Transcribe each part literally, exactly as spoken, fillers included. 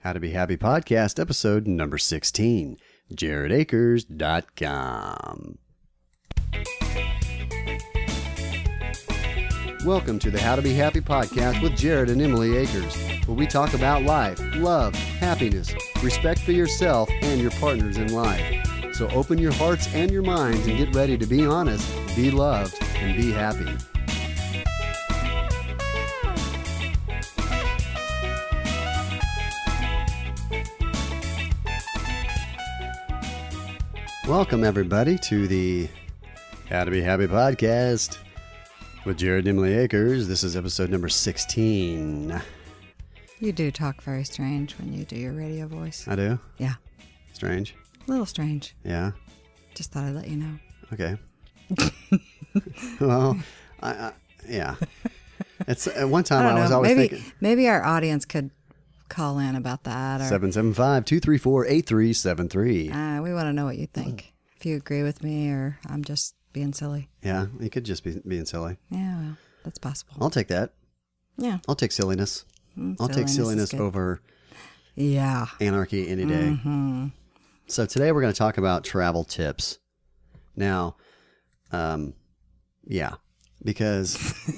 How to Be Happy Podcast, episode number sixteen, jared akers dot com. Welcome to the How to Be Happy Podcast with Jared and Emily Akers, where we talk about life, love, happiness, respect for yourself and your partners in life. So open your hearts and your minds and get ready to be honest, be loved, and be happy. Welcome, everybody, to the How to Be Happy Podcast with Jared and Emily Akers. This is episode number sixteen. You do talk very strange when you do your radio voice. I do? Yeah. Strange? A little strange. Yeah? Just thought I'd let you know. Okay. Well, I, I, yeah. It's at one time I, I was know. always maybe, thinking. Maybe our audience could call in about that. Or, seven seven five, two three four, eight three seven three. Uh, we want to know what you think. If you agree with me or I'm just being silly. Yeah, you could just be being silly. Yeah, well, that's possible. I'll take that. Yeah. I'll take silliness. Mm, I'll take silliness over yeah. anarchy any day. Mm-hmm. So today we're going to talk about travel tips. Now, um, yeah, because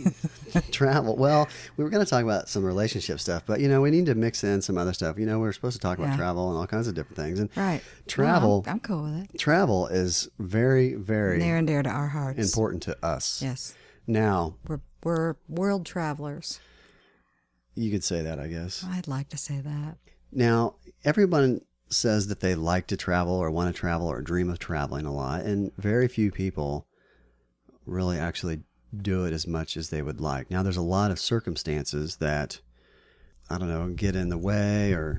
travel, well, we were going to talk about some relationship stuff, but, you know, we need to mix in some other stuff. You know, we're supposed to talk about Yeah. travel and all kinds of different things. And Right. travel, Well, I'm, I'm cool with it. travel is very, very Near and dear to our hearts. important to us. Yes. Now, We're, we're world travelers. you could say that, I guess. I'd like to say that. Now, everyone says that they like to travel or want to travel or dream of traveling a lot, and very few people really actually do it as much as they would like. Now, there's a lot of circumstances that, I don't know, get in the way or...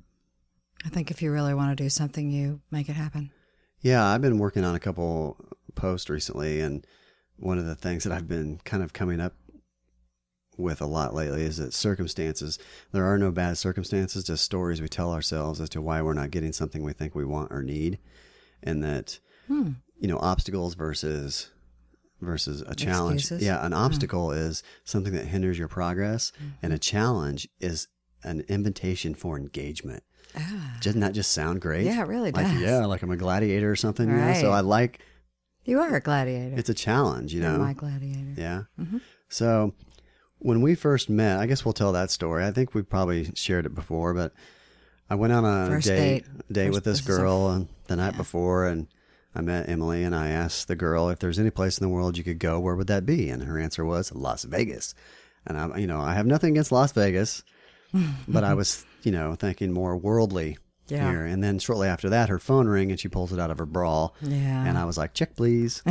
I think if you really want to do something, you make it happen. Yeah, I've been working on a couple posts recently, and one of the things that I've been kind of coming up with a lot lately is that circumstances, there are no bad circumstances, just stories we tell ourselves as to why we're not getting something we think we want or need. And that, Hmm. you know, obstacles versus versus a challenge. Excuses? Yeah, an obstacle is something that hinders your progress, Mm-hmm. and a challenge is an invitation for engagement. Ah. Doesn't that just sound great? Yeah, it really like, does. Yeah, like I'm a gladiator or something. You know? Right. So I like, You are a gladiator. it's a challenge, you You're know. my gladiator. Yeah. Mhm. So when we first met, I guess we'll tell that story. I think we've probably shared it before, but I went on a First date, date. date First- with this this is girl our- and the night yeah. before, and I met Emily, and I asked the girl if there's any place in the world you could go, where would that be? And her answer was Las Vegas. And I, you know, I have nothing against Las Vegas, but I was, you know, thinking more worldly Yeah. here. And then shortly after that, her phone rang and she pulls it out of her bra. Yeah. And I was like, check, please.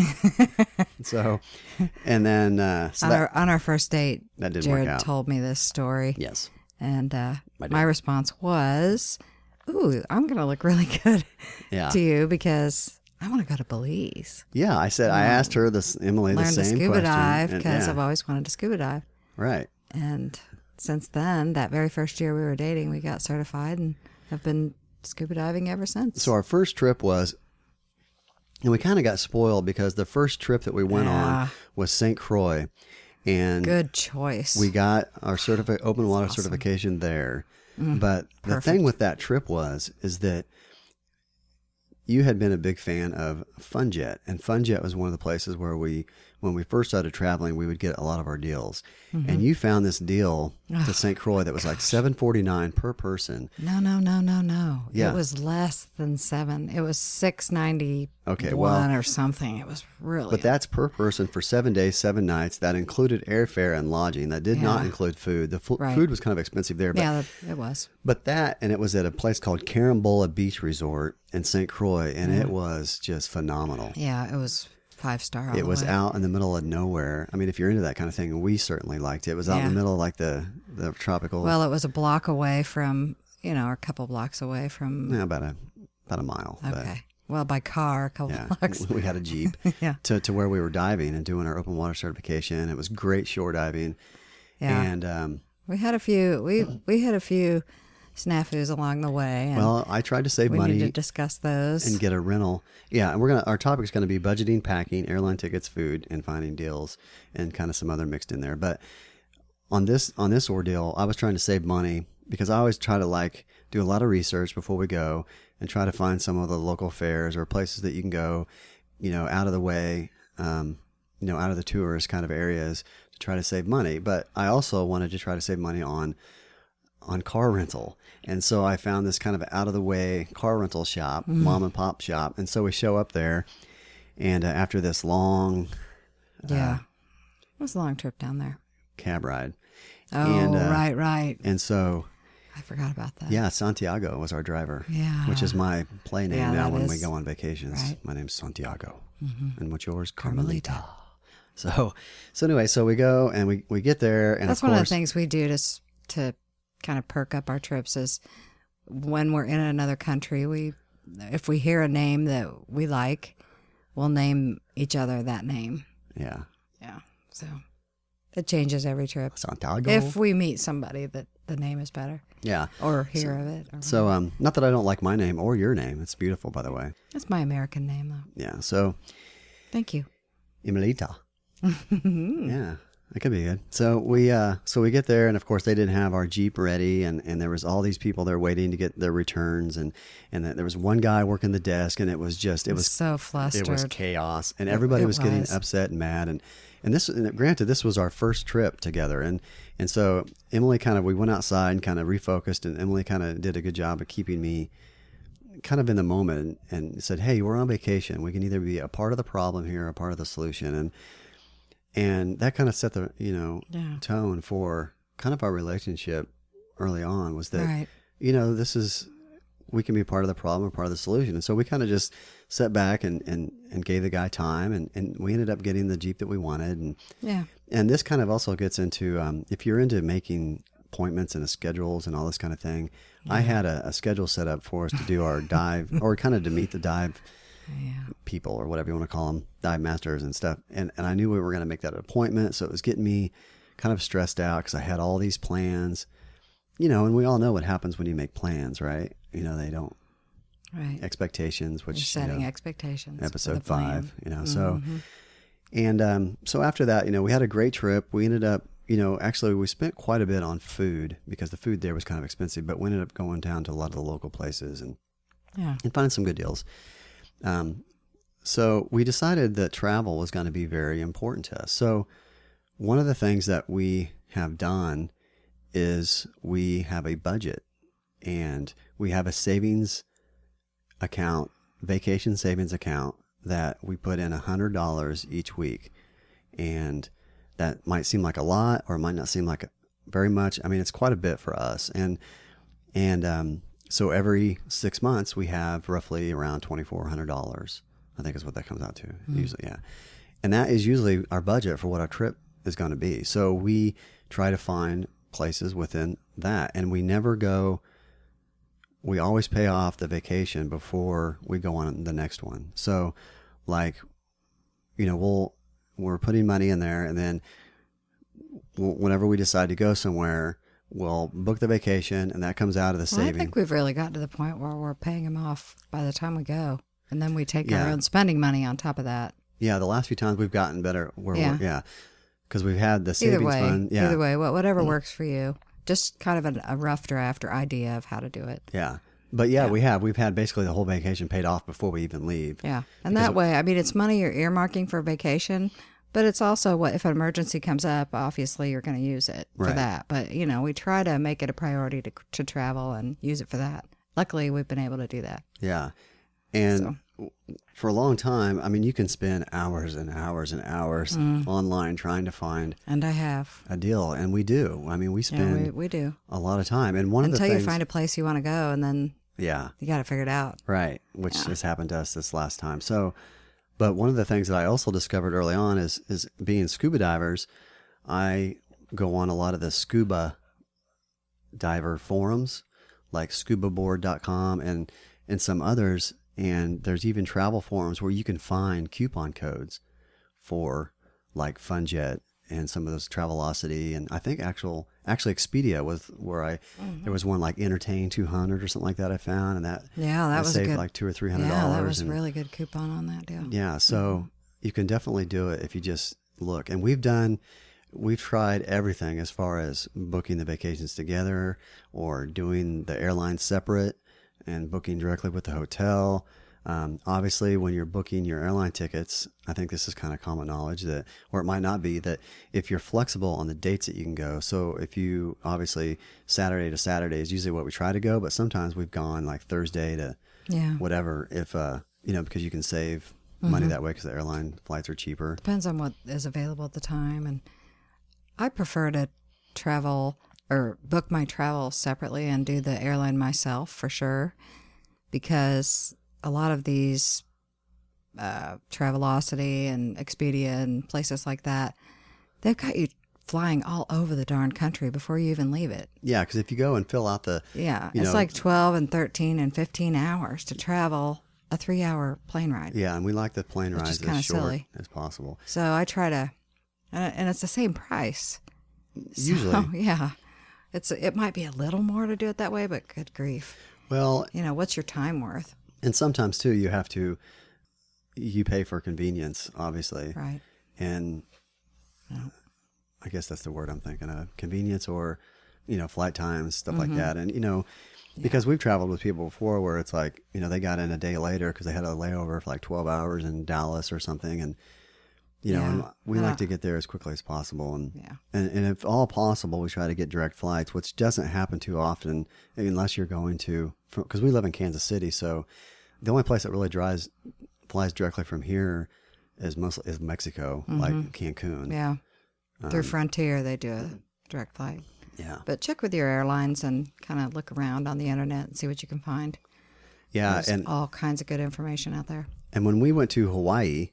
So, and then, uh, so on, that, our, on our first date, that didn't Jared work out. told me this story. Yes. And uh, I did. my response was, ooh, I'm going to look really good Yeah. to you because I want to go to Belize. Yeah. I said, I asked her this, Emily, the Learn to same scuba question. dive and- because yeah, I've always wanted to scuba dive. right. And since then, that very first year we were dating, we got certified and have been scuba diving ever since. So our first trip was, and we kind of got spoiled because the first trip that we went Yeah. on was Saint Croix, and Good choice. we got our certifi- open water awesome. certification there. But the perfect. thing with that trip was, is that you had been a big fan of FunJet, and FunJet was one of the places where we, when we first started traveling, we would get a lot of our deals. And you found this deal to Saint Croix that was like seven forty-nine per person. No, no, no, no, no. Yeah. It was less than seven. It was six ninety one Okay, well- or something. It was really. But that's per person for seven days, seven nights. That included airfare and lodging. That did not Yeah. include food. The fu- Right. food was kind of expensive there. But, yeah, that, it was. but that, and it was at a place called Carambola Beach Resort in Saint Croix, and it was just phenomenal. Yeah, it was five star. all It the was way. out in the middle of nowhere. I mean, if you're into that kind of thing, we certainly liked it. It was out in Yeah. the middle of like the, the tropical, Well, it was a block away from, you know, a couple blocks away from. yeah, about a about a mile. Okay. Well, by car, a couple But, yeah, blocks. we had a Jeep Yeah. to, to where we were diving and doing our open water certification. It was great shore diving. Yeah. And, um, We had a few. We we had a few snafus along the way. And well, I tried to save we money need to discuss those. and get a rental. Yeah, and we're gonna. Our topic is gonna be budgeting, packing, airline tickets, food, and finding deals, and kind of some other mixed in there. But on this on this ordeal, I was trying to save money because I always try to like do a lot of research before we go and try to find some of the local fairs or places that you can go, you know, out of the way, um, you know, out of the tourist kind of areas to try to save money. But I also wanted to try to save money on on car rental. And so I found this kind of out of the way car rental shop, mm. mom and pop shop. And so we show up there, and uh, after this long, yeah, uh, it was a long trip down there, cab ride. Oh, and, uh, right, right. And so I forgot about that. Yeah, Santiago was our driver. Yeah. Which is my play name Yeah, now that when is- we go on vacations. right. My name's Santiago. Mhm. And what's yours? Carmelita. So, so anyway, so we go and we, we get there, and That's of one course, of the things we do to s- to kind of perk up our trips is when we're in another country, we if we hear a name that we like, we'll name each other that name. yeah, Yeah. So it changes every trip. Santiago. If we meet somebody that the name is better yeah. or hear of it. Or So, um, not that I don't like my name or your name. It's beautiful, by the way. That's my American name, though. Yeah. So, Thank you. Imelita. Yeah, that could be good. So we uh so we get there, and of course they didn't have our Jeep ready, and, and there was all these people there waiting to get their returns, and and there was one guy working the desk, and it was just it was so flustered. it was chaos, and everybody It was getting was. upset and mad, and and this and granted this was our first trip together, and and so Emily kind of we went outside and kind of refocused, and Emily kind of did a good job of keeping me kind of in the moment, and, and said, hey, we're on vacation, we can either be a part of the problem here or a part of the solution, and and that kind of set the you know Yeah. tone for kind of our relationship early on, was that Right. you know this is we can be part of the problem or part of the solution, and so we kind of just sat back and, and, and gave the guy time, and, and we ended up getting the Jeep that we wanted, and Yeah. and this kind of also gets into um, if you're into making appointments and schedules and all this kind of thing. I had a, a schedule set up for us to do our dive, or kind of to meet the dive Yeah. people, or whatever you want to call them, dive masters and stuff. And and I knew we were going to make that an appointment, so it was getting me kind of stressed out because I had all these plans, you know. And we all know what happens when you make plans, right? You know, they don't Right. expectations, which You're setting you know, expectations. for episode the plan. five, you know. So Mhm. and um, so after that, you know, we had a great trip. We ended up, you know, actually we spent quite a bit on food because the food there was kind of expensive, but we ended up going down to a lot of the local places and Yeah. and finding some good deals. Um, so we decided that travel was going to be very important to us. So one of the things that we have done is we have a budget, and we have a savings account, vacation savings account, that we put in a hundred dollars each week. And that might seem like a lot, or it might not seem like very much. I mean, it's quite a bit for us. And, and, um, so every six months we have roughly around twenty-four hundred dollars, I think is what that comes out to Mm-hmm. usually. Yeah. And that is usually our budget for what our trip is going to be. So we try to find places within that, and we never go, we always pay off the vacation before we go on the next one. So like, you know, we'll, we're putting money in there, and then w- whenever we decide to go somewhere, we'll book the vacation, and that comes out of the Well, I saving. think we've really got to the point where we're paying them off by the time we go. And then we take Yeah. our own spending money on top of that. Yeah, the last few times we've gotten better. Where Yeah. we're, yeah, because we've had the savings Either way, fund. Yeah, either way, wha- whatever works for you. Just kind of a, a rough draft or idea of how to do it. yeah. But yeah, Yeah. we have. We've had basically the whole vacation paid off before we even leave. Yeah. And Because that way, I mean, it's money you're earmarking for vacation, but it's also what if an emergency comes up, obviously you're going to use it for Right. that. But, you know, we try to make it a priority to, to travel and use it for that. Luckily, we've been able to do that. Yeah. And for a long time, I mean, you can spend hours and hours and hours Mm. online trying to find And I have. a deal. And we do. I mean, we Yeah, spend we, we do. a lot of time. And one Until of the you things. find a place you want to go, and then yeah. you got to figure it out. Right. Which Yeah. has happened to us this last time. So, but one of the things that I also discovered early on is, is being scuba divers. I go on a lot of the scuba diver forums like scuba board dot com and, and some others. And there's even travel forums where you can find coupon codes for like FunJet and some of those Travelocity. And I think actual, actually Expedia was where I, there was one like Entertain two hundred or something like that I found. And that, Yeah, that I was a saved good. like two or three hundred dollars. Yeah, that was a and, really good coupon on that deal. yeah, so you can definitely do it if you just look. And we've done, we've tried everything as far as booking the vacations together or doing the airlines separate and booking directly with the hotel. Um, obviously, when you're booking your airline tickets, I think this is kind of common knowledge that, or it might not be, that if you're flexible on the dates that you can go. So if you, obviously, Saturday to Saturday is usually what we try to go, but sometimes we've gone like Thursday to Yeah. whatever, if, uh, you know, because you can save money that way because the airline flights are cheaper. Depends on what is available at the time. And I prefer to travel or book my travel separately and do the airline myself for sure, because a lot of these uh, Travelocity and Expedia and places like that, they've got you flying all over the darn country before you even leave it. Yeah, because if you go and fill out the, Yeah, you it's know, like twelve and thirteen and fifteen hours to travel a three-hour plane ride. yeah, and we like the plane Which rides is kinda as short silly. as possible. So I try to, and and it's the same price. Usually. So, yeah. It's it might be a little more to do it that way, but good grief. Well, You know, what's your time worth? and sometimes too, you have to, you pay for convenience, obviously. Right. And I guess that's the word I'm thinking of, convenience or, you know, flight times, stuff Mm-hmm. like that. And, you know, because we've traveled with people before where it's like, you know, they got in a day later because they had a layover for like twelve hours in Dallas or something. And, you know, Yeah. and we And like I- to get there as quickly as possible. And, Yeah. and, and if all possible, we try to get direct flights, which doesn't happen too often unless you're going to, because we live in Kansas City. So the only place that really drives, flies directly from here is mostly is Mexico, like Cancun. Mm-hmm. Yeah. Through Frontier, they do a direct flight. Yeah. But check with your airlines and kind of look around on the internet and see what you can find. Yeah. There's And, all kinds of good information out there. and when we went to Hawaii,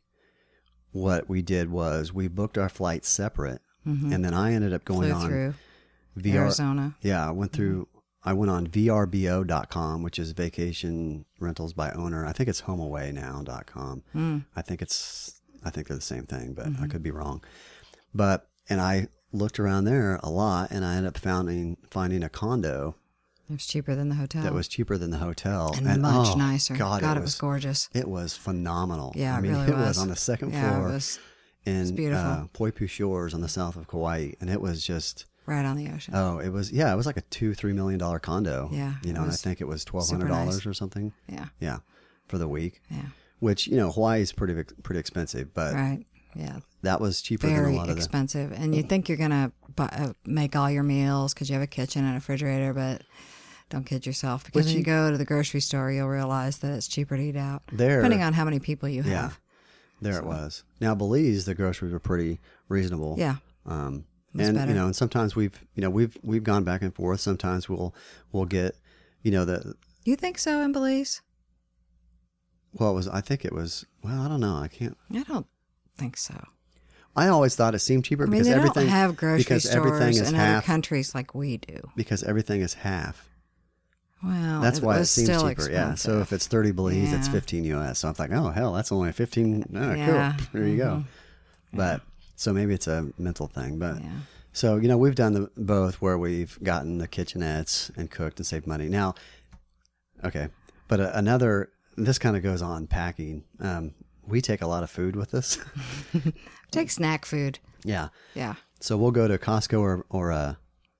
what we did was we booked our flights separate. And then I ended up going Mm-hmm. Flew on through V R. Arizona. Yeah. I went through, I went on V R B O dot com, which is vacation rentals by owner. I think it's homeaway now dot com. Mm. I think it's, I think they're the same thing, but Mm-hmm. I could be wrong. But, and I looked around there a lot and I ended up finding, finding a condo It was cheaper than the hotel. that was cheaper than the hotel. and, much oh, nicer. God, God, it, it was was, gorgeous. it was phenomenal. Yeah, I it mean, really it was. was. on the second Yeah, floor it was in beautiful. uh, Poipu Shores on the south of Kauai. And it was just, right on the ocean. oh, it was, yeah, it was like a two, three million dollar condo. Yeah, You it know, and I was think it was twelve super hundred dollars nice. or something. Yeah, Yeah. For the week, yeah, which, you know, Hawaii is pretty, pretty expensive, but right. Yeah, that was cheaper than a very lot of the, expensive. And you think you're gonna buy, uh, make all your meals because you have a kitchen and a refrigerator, but don't kid yourself, because But when you, you- go to the grocery store, you'll realize that it's cheaper to eat out, There- depending on how many people you yeah, have. there it was. Now, Belize, the groceries were pretty reasonable. Yeah, Um, was and better. you know, and sometimes we've, you know, we've, we've gone back and forth. Sometimes we'll, we'll get, you know, the, you think so in Belize? well, it was, I think it was, well, I don't know. I can't, I don't think so. I always thought it seemed cheaper I mean, because they everything, don't have grocery because everything stores is in half, other countries like we do. because everything is half. Well, That's it why it was seems still cheaper. Yeah. So expensive. if it's thirty Belize, it's Yeah. fifteen U S. So I'm like, oh, hell, that's only fifteen. Oh, Yeah. cool. There you go. Mhm. But so maybe it's a mental thing. But Yeah. so, you know, we've done the, both where we've gotten the kitchenettes and cooked and saved money. Now, okay. But uh, another, this kind of goes on packing. Um, we take a lot of food with us. Take snack food. Yeah. Yeah. So we'll go to Costco or, or uh,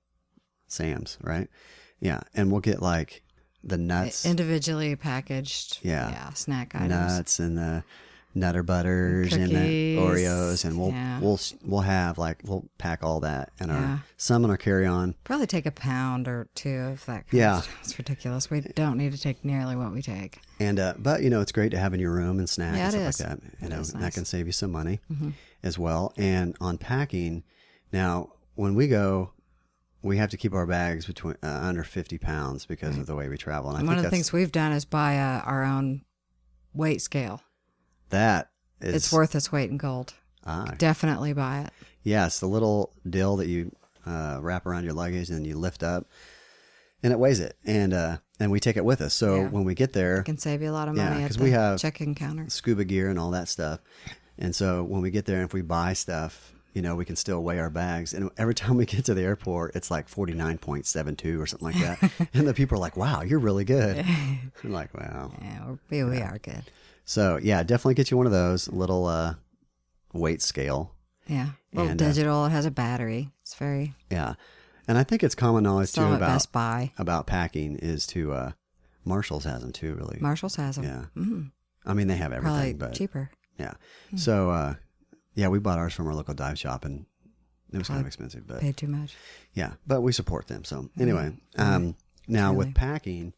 Sam's, right? Yeah. And we'll get like the nuts. Individually packaged. Yeah. Yeah. Snack items. nuts and the Nutter Butters and the Cookies. Oreos, and we'll Yeah. we'll we'll have like we'll pack all that in Yeah. our some in our carry on. Probably take a pound or two of that. Kind Yeah. Of stuff. It's ridiculous. We don't need to take nearly what we take. And uh, but you know, it's great to have in your room and snack Yeah, and it stuff like is. that. You It know, is that nice. can save you some money Mhm. as well. And on packing, now when we go, we have to keep our bags between uh, under fifty pounds because of the way we travel. And, And I one think of the that's, things we've done is buy uh, our own weight scale. that is It's worth its weight in gold. ah, Definitely buy it. yes, the little dill that you uh, wrap around your luggage and you lift up, and it weighs it, and uh, and we take it with us. So Yeah. when we get there, It can save you a lot of Yeah, money at 'cause the we have- check-in counter. scuba gear and all that stuff, and so when we get there, if we buy stuff, you know, we can still weigh our bags. And every time we get to the airport, it's like forty-nine point seven two or something like that, and the people are like, "Wow, you're really good." I'm like, "Wow." Yeah, we're, we, we are good. So yeah, definitely get you one of those little uh, weight scale. Yeah. little And, uh, digital. It has a battery. It's very yeah. And I think it's common knowledge too still at about Best Buy. about packing is to uh, Marshalls has them too. Really, Marshalls has them. yeah. Mm, I mean, they have everything, probably but cheaper. yeah. So uh, yeah, we bought ours from our local dive shop, and it was kind of Probably expensive, but Paid too much. yeah, but we support them. So anyway, um, now Truly. with packing,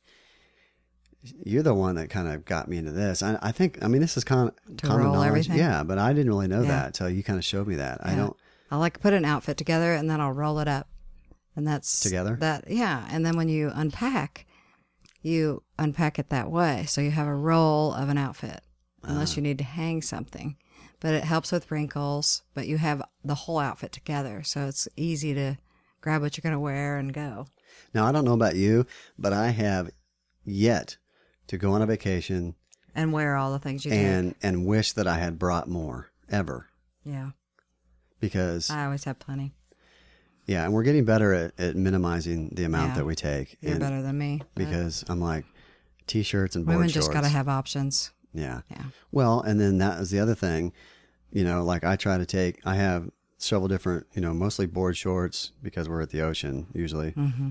you're the one that kind of got me into this. I, I think, I mean, this is kind of To common roll knowledge. everything? Yeah, but I didn't really know Yeah. that until you kind of showed me that. I Yeah. don't I like to put an outfit together and then I'll roll it up. And that's Together? That yeah. And then when you unpack, you unpack it that way. So you have a roll of an outfit. Unless you need to hang something. But it helps with wrinkles, but you have the whole outfit together. So it's easy to grab what you're gonna wear and go. now. I don't know about you, but I have yet to go on a vacation And wear all the things you and and wish that I had brought more ever do. Yeah. because I always have plenty. yeah, and we're getting better at, at minimizing the amount Yeah. that we take. You're and better than me. but because I'm like t-shirts and board women shorts. just gotta have options. Yeah. Yeah. Well, and then that is the other thing, you know, like I try to take, I have several different, you know, mostly board shorts because we're at the ocean usually. Mm-hmm.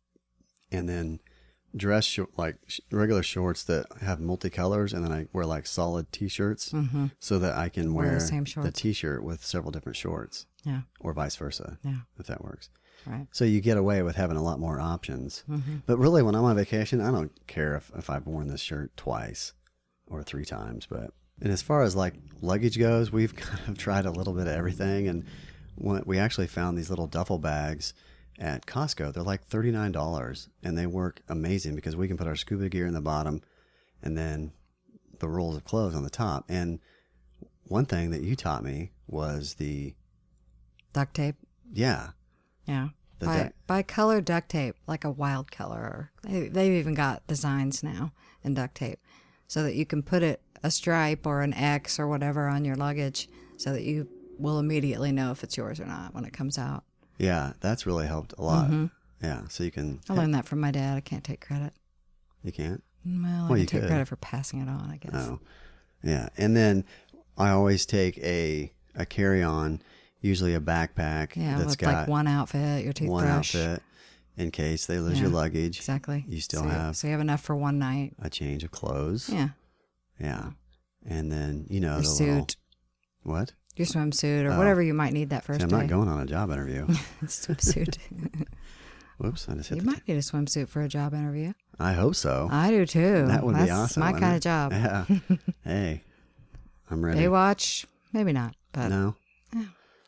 And then dress, sh- like sh- regular shorts that have multicolors. And then I wear like solid t-shirts Mm-hmm. so that I can Wear wear, the same the shorts. t-shirt with several different shorts Yeah. or vice versa, Yeah. if that works. Right. So you get away with having a lot more options. Mm-hmm. But really, when I'm on vacation, I don't care if, if I've worn this shirt twice or three times. But and as far as like luggage goes, we've kind of tried a little bit of everything. And when, we actually found these little duffel bags at Costco. They're like thirty-nine dollars, and they work amazing because we can put our scuba gear in the bottom and then the rolls of clothes on the top. And one thing that you taught me was the, Duct tape. yeah, Yeah. The Buy, duct- buy colored duct tape, like a wild color. Or they, they've even got designs now in duct tape so that you can put it a stripe or an X or whatever on your luggage so that you will immediately know if it's yours or not when it comes out. yeah, that's really helped a lot. Mhm. Yeah, so you can, I learned that from my dad. I can't take credit. you can't. Well, I Well, can you take could. credit for passing it on, I guess. Oh, yeah. And then I always take a a carry on, usually a backpack Yeah, that's with got like one outfit, your toothbrush. one outfit in case they lose Yeah, your luggage. Exactly. You still so have so you have enough for one night. a change of clothes. Yeah. Yeah. And then you know Your the suit, little what? your swimsuit, or Oh. whatever you might need that See, first I'm day. not going on a job interview. swimsuit. Whoops! I just hit You the. might need a swimsuit for a job interview. I hope so. I do too. That would That's be awesome. my wouldn't kind it? of job. Yeah. Hey, I'm ready. Baywatch, maybe not, but No. Yeah.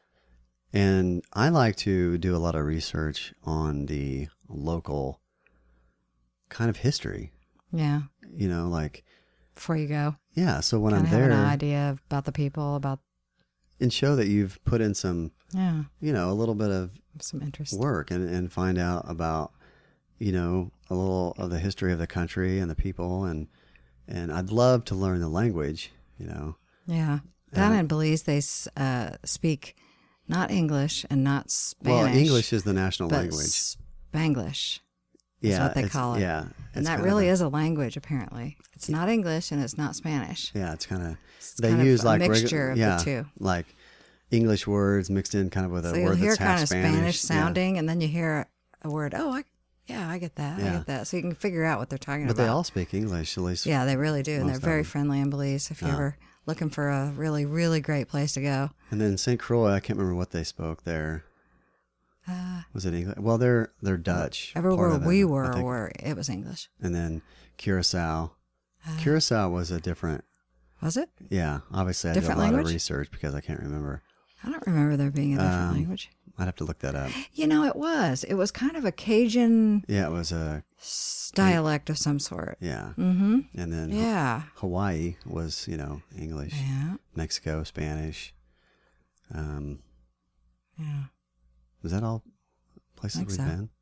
And I like to do a lot of research on the local kind of history. yeah. You know, like, Before you go, yeah. So when kind I'm of have there, an idea about the people, about and show that you've put in some, yeah, you know, a little bit of some interest. work and, and find out about, you know, a little of the history of the country and the people. And, and I'd love to learn the language, you know. Yeah, down Uh, in Belize, they s- uh, speak not English and not Spanish. Well, English is the national but language. Spanglish. Yeah. what they it's- call it. Yeah. And that kind really of a- is a language, apparently. It's not English and it's not Spanish. Yeah. It's kind of, It's they kind of use a like regu- mixture of yeah, the two. like English words mixed in kind of with a So you'll word hear that's half kind of Spanish. Spanish Yeah. sounding, and then you hear a word. Oh, I, yeah, I get that. I Yeah. get that. So you can figure out what they're talking But about. they all speak English, at least. yeah, they really do, and they're most of very them. friendly in Belize. If you're Yeah. ever looking for a really, really great place to go, And then Saint Croix, I can't remember what they spoke there. uh, Was it English? Well, they're they're Dutch. part everywhere of it, we I were, think. were it was English. And then Curacao. Uh, Curacao was a different. Was it? Yeah, obviously I Different did a lot language? of research because I can't remember. I don't remember there being a different Um, language. I'd have to look that up. You know, it was. It was kind of a Cajun Yeah, it was a s- dialect of some sort. yeah. Mm-hmm. And then Yeah. Hawaii was, you know, English. Yeah. Mexico, Spanish. Um, Yeah. is that all places Think we've so. been?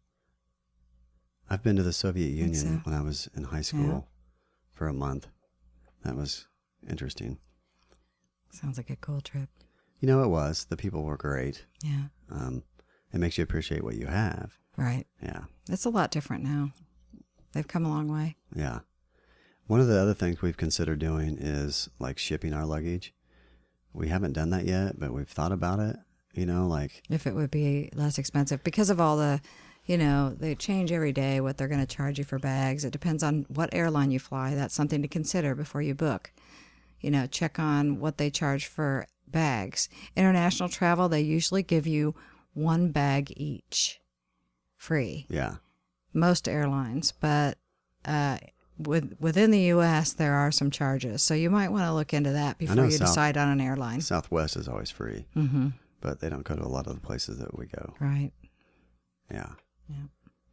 I've been to the Soviet Union so. when I was in high school for a month. That was interesting. Sounds like a cool trip. You know, it was. The people were great. Yeah. Um, it makes you appreciate what you have. Right. Yeah. It's a lot different now. They've come a long way. Yeah. One of the other things we've considered doing is like shipping our luggage. We haven't done that yet, but we've thought about it. You know, like, If it would be less expensive because of all the, you know, they change every day what they're going to charge you for bags. It depends on what airline you fly. That's something to consider before you book. You know, check on what they charge for bags. International travel, they usually give you one bag each free. yeah. Most airlines, but uh, with, within the U S, there are some charges. So you might want to look into that before know you South- decide on an airline. Southwest is always free, Mm-hmm. but they don't go to a lot of the places that we go. Right. Yeah. Yeah.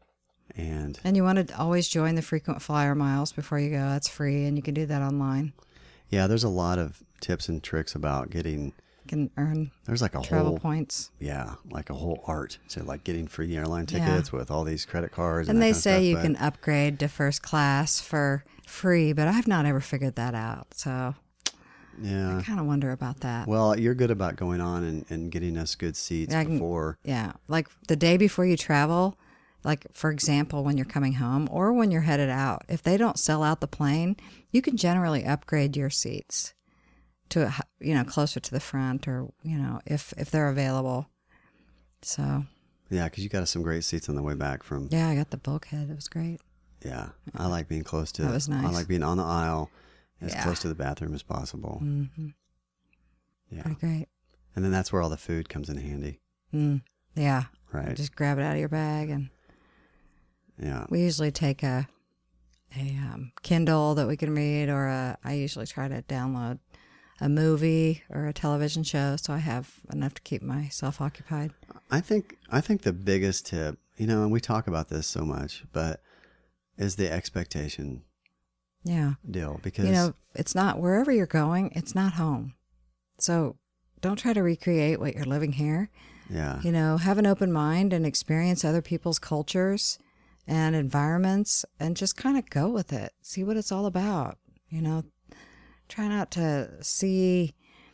And And you want to always join the frequent flyer miles before you go. That's free, and you can do that online. yeah, there's a lot of tips and tricks about getting, You can earn there's like a travel whole, points. yeah, like a whole art to like getting free airline Yeah. tickets with all these credit cards. And, And that they kind of say stuff, you but- can upgrade to first class for free, but I've not ever figured that out. So yeah. I kind of wonder about that. Well, you're good about going on and, and getting us good seats Yeah, I can- before. Yeah. Like the day before you travel, like for example, when you're coming home or when you're headed out, if they don't sell out the plane, you can generally upgrade your seats to, a h- you know, closer to the front or, you know, if, if they're available. So, Yeah, because you got us some great seats on the way back from. yeah, I got the bulkhead. It was great. Yeah, I like being close to. That was I nice. like being on the aisle, as Yeah. close to the bathroom as possible. Mm-hmm. Yeah, Pretty great. and then that's where all the food comes in handy, Mm. Yeah. right? Just grab it out of your bag, and Yeah, we usually take a a um, Kindle that we can read, or a, I usually try to download a movie or a television show, so I have enough to keep myself occupied. I think I think the biggest tip, you know, and we talk about this so much, but is the expectation Yeah, deal because you know, it's not wherever you're going, it's not home. So don't try to recreate what you're living here. yeah, You know, have an open mind and experience other people's cultures and environments and just kind of go with it. See what it's all about. You know, try not to see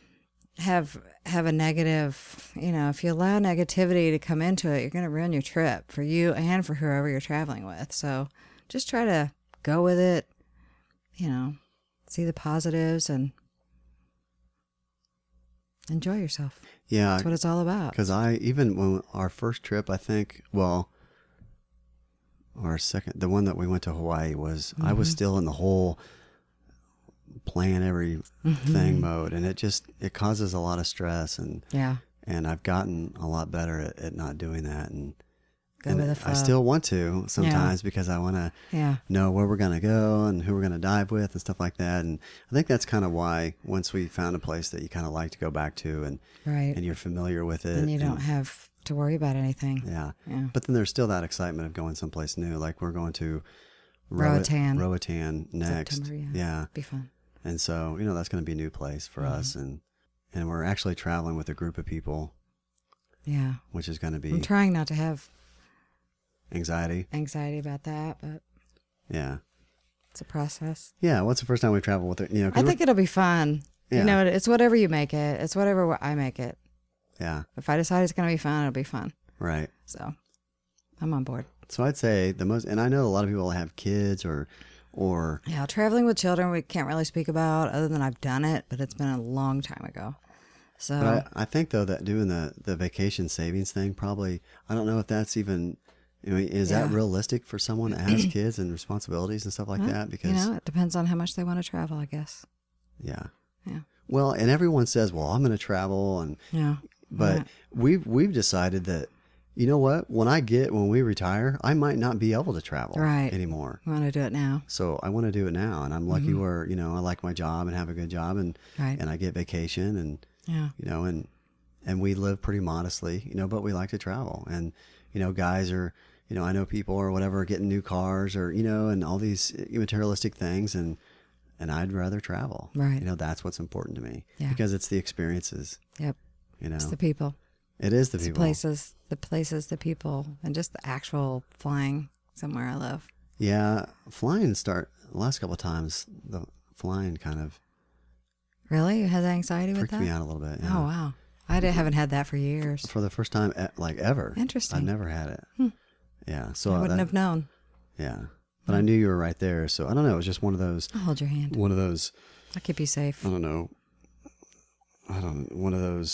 have have a negative, you know, if you allow negativity to come into it, you're going to ruin your trip for you and for whoever you're traveling with. So just try to go with it, you know, see the positives and enjoy yourself. yeah. That's what it's all about. Because I even when our first trip, I think, well, our second, the one that we went to Hawaii was I was still in the whole plan everything mode, and it just it causes a lot of stress, and Yeah. and I've gotten a lot better at, at not doing that, and Go and with the I flow. still want to sometimes because I want to Yeah. know where we're gonna go and who we're gonna dive with and stuff like that, and I think that's kind of why once we found a place that you kind of like to go back to and Right. and you're familiar with it, Then you don't and- have to worry about anything. yeah. Yeah. But then there's still that excitement of going someplace new. Like we're going to Roatan. Roatan next. September, yeah. yeah. Be fun. And so, you know, that's going to be a new place for Mm-hmm. us. And, and we're actually traveling with a group of people, Yeah. which is going to I'm be trying not to have anxiety. anxiety about that, but Yeah. it's a process. Yeah. What's the first time we traveled with it? You know, 'cause I we're- think it'll be fun. Yeah. You know, it- it's whatever you make it. It's whatever I make it. yeah. If I decide it's going to be fun, it'll be fun. Right. So I'm on board. So I'd say the most, and I know a lot of people have kids or, or Yeah. Traveling with children, we can't really speak about other than I've done it, but it's been a long time ago. So But I, I think though that doing the, the vacation savings thing probably, I don't know if that's even, I mean, is that Yeah. realistic for someone that has kids and responsibilities and stuff like well, that? Because, you know, it depends on how much they want to travel, I guess. yeah. Yeah. Well, and everyone says, well, I'm going to travel. And, Yeah. but Yeah. we've, we've decided that, you know what, when I get, when we retire, I might not be able to travel Right. anymore. We want to do it now. So I want to do it now. And I'm lucky where, you know, I like my job and have a good job and, Right. and I get vacation and, Yeah. you know, and and we live pretty modestly, you know, but we like to travel. And you know, guys are, you know, I know people or whatever getting new cars or you know, and all these materialistic things, and and I'd rather travel. Right. You know, that's what's important to me Yeah. because it's the experiences. Yep. You know, It's the people. it is the It's the people. places, the places, the people, and just the actual flying somewhere I live. Yeah, flying start the last couple of times. The flying kind of Really? You had anxiety with freaked that? me out a little bit. Oh, yeah. wow. I didn't, haven't had that for years. For the first time, e- like ever. Interesting. I've never had it. Hmm. Yeah. So I wouldn't that- have known. Yeah. But I knew you were right there. So I don't know. It was just one of those, I'll hold your hand. one of those, I'll keep you safe. I don't know. I don't know. One of those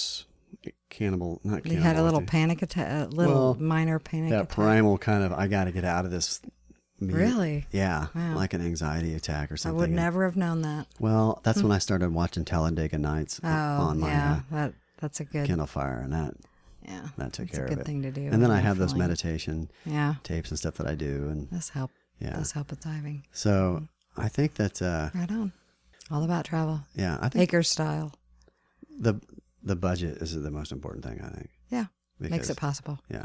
cannibal, not cannibal. You had a little panic attack, a little Well, minor panic that attack. primal kind of, I got to get out of this. Me- Really? Yeah, Wow. like an anxiety attack or I something. would never have known that. Well, that's when I started watching Talladega Nights Oh, on my yeah, uh, that that's a good, Kindle Fire, and that yeah, that took that's care a of good it. thing to do. And then when I you're have those feeling- meditation Yeah, tapes and stuff that I do, and this help. yeah. Does help with diving. So I think that uh, Right on. All about travel, yeah, I think acre style. the the budget is the most important thing. I think. Yeah, Because, makes it possible. Yeah,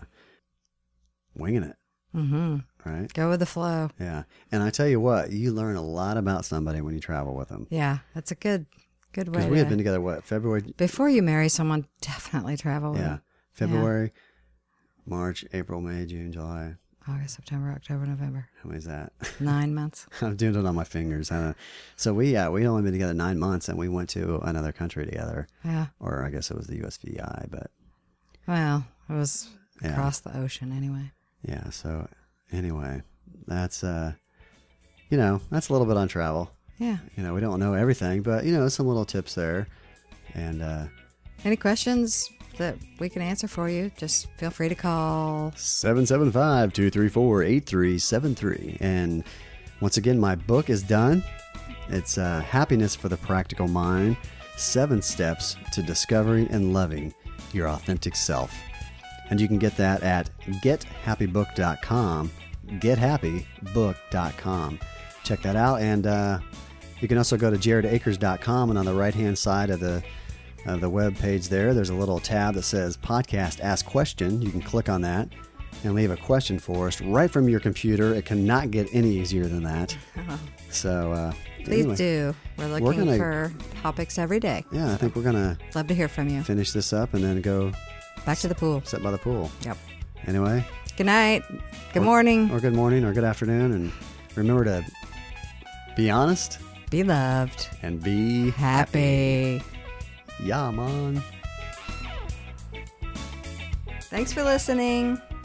winging it, Mm-hmm. right? Go with the flow. Yeah, and I tell you what, you learn a lot about somebody when you travel with them. Yeah, that's a good, good way. Because we to, had been together what February? before you marry someone, definitely travel. with Yeah, them. February, March, April, May, June, July. August, September, October, November. How many is that? Nine months. I'm doing it on my fingers. Uh, so we yeah we only been together nine months, and we went to another country together, Yeah. or I guess it was the U S V I, but Well, it was Yeah. across the ocean anyway. yeah. So anyway, that's uh, you know, that's a little bit on travel. Yeah. You know, we don't know everything, but you know, some little tips there, and uh, Any questions that we can answer for you, just feel free to call. seven seven five, two three four, eight three seven three. And once again, my book is done. It's uh, Happiness for the Practical Mind, Seven Steps to Discovering and Loving Your Authentic Self. And you can get that at get happy book dot com, get happy book dot com. Check that out. And uh, you can also go to jared akers dot com, and on the right-hand side of the of the web page there, there's a little tab that says Podcast Ask Question. You can click on that and leave a question for us right from your computer. It cannot get any easier than that. So, uh, Please anyway, do. We're looking We're gonna- for topics every day. yeah, I think we're going to Love to hear from you. finish this up and then go Back to the pool. sit by the pool. Yep. Anyway, Good night. Good Or- morning. or good morning or good afternoon. And remember to be honest Be loved. and be Happy. Yeah, man. Thanks for listening.